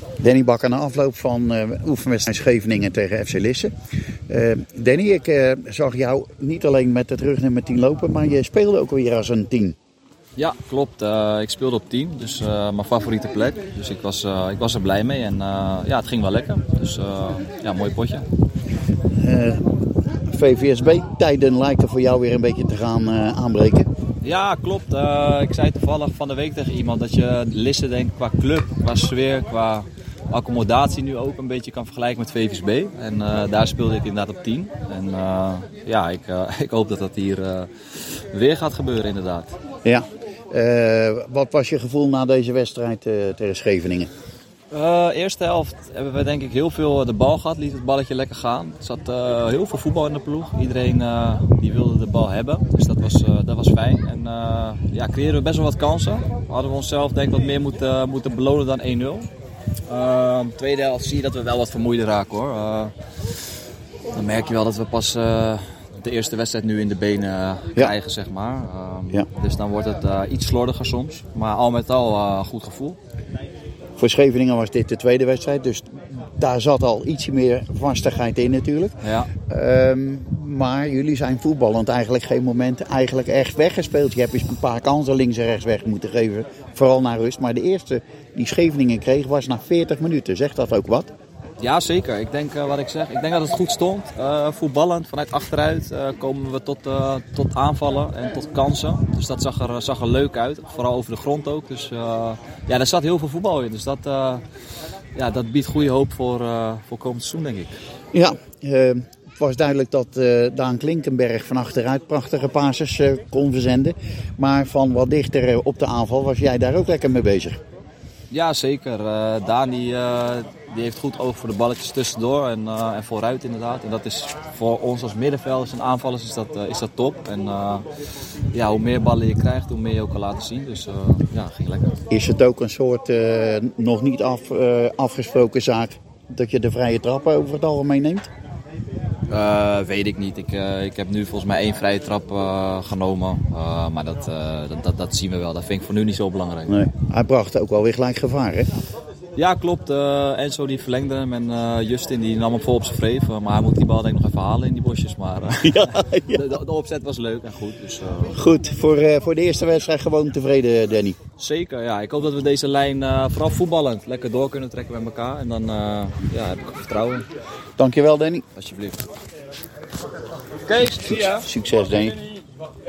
Danny Bakker na afloop van oefenwedstrijd Scheveningen tegen FC Lisse. Danny, ik zag jou niet alleen met het rugnummer 10 lopen, maar je speelde ook weer als een 10. Ja, klopt. Ik speelde op 10, dus mijn favoriete plek. Dus ik was er blij mee en ja, het ging wel lekker. Dus ja, mooi potje. VVSB-tijden lijken voor jou weer een beetje te gaan aanbreken. Ja, klopt. Ik zei toevallig van de week tegen iemand dat je Lisse denkt qua club, qua sfeer, qua accommodatie nu ook een beetje kan vergelijken met VVSB. En daar speelde ik inderdaad op 10. En ja, ik hoop dat dat hier weer gaat gebeuren inderdaad. Ja. Wat was je gevoel na deze wedstrijd tegen Scheveningen? Eerste helft hebben we denk ik heel veel de bal gehad, liet het balletje lekker gaan. Er zat heel veel voetbal in de ploeg. Iedereen die wilde de bal hebben, dus dat was fijn. En ja, creëerden we best wel wat kansen. Hadden we onszelf denk ik wat meer moeten belonen dan 1-0. Tweede helft zie je dat we wel wat vermoeider raken hoor. Dan merk je wel dat we pas de eerste wedstrijd nu in de benen krijgen zeg maar. Ja. Dus dan wordt het iets slordiger soms, maar al met al goed gevoel. Voor Scheveningen was dit de tweede wedstrijd, dus daar zat al ietsje meer vastigheid in natuurlijk. Ja. Maar jullie zijn voetballend eigenlijk geen moment echt weggespeeld. Je hebt eens een paar kansen links en rechts weg moeten geven, vooral naar rust. Maar de eerste die Scheveningen kreeg was na 40 minuten. Zegt dat ook wat? Ja, zeker. Ik denk wat ik zeg. Ik denk dat het goed stond. Voetballend, vanuit achteruit komen we tot aanvallen en tot kansen. Dus dat zag er leuk uit. Vooral over de grond ook. Dus ja, er zat heel veel voetbal in. Dus dat biedt goede hoop voor komend seizoen, denk ik. Ja, het was duidelijk dat Daan Klinkenberg van achteruit prachtige passes kon verzenden. Maar van wat dichter op de aanval was jij daar ook lekker mee bezig. Ja, zeker. Daan die heeft goed oog voor de balletjes tussendoor en vooruit inderdaad. En dat is voor ons als middenvelders en aanvallers is dat top. En ja, hoe meer ballen je krijgt, hoe meer je ook kan laten zien. Dus ja, ging lekker. Is het ook een soort nog niet afgesproken zaak dat je de vrije trappen over het algemeen neemt? Weet ik niet. Ik heb nu volgens mij 1 vrije trap genomen. Maar dat zien we wel. Dat vind ik voor nu niet zo belangrijk. Nee. Hij bracht ook wel weer gelijk gevaar, hè? Ja, klopt. Enzo die verlengde hem en Justin die nam hem vol op zijn vreef. Maar hij moet die bal denk ik nog even halen in die bosjes. Maar ja. De opzet was leuk en goed. Dus, Goed, voor de eerste wedstrijd gewoon tevreden, Danny? Zeker, ja. Ik hoop dat we deze lijn vooral voetballend lekker door kunnen trekken met elkaar. En dan heb ik vertrouwen. Dankjewel, Danny. Alsjeblieft. Succes, Danny.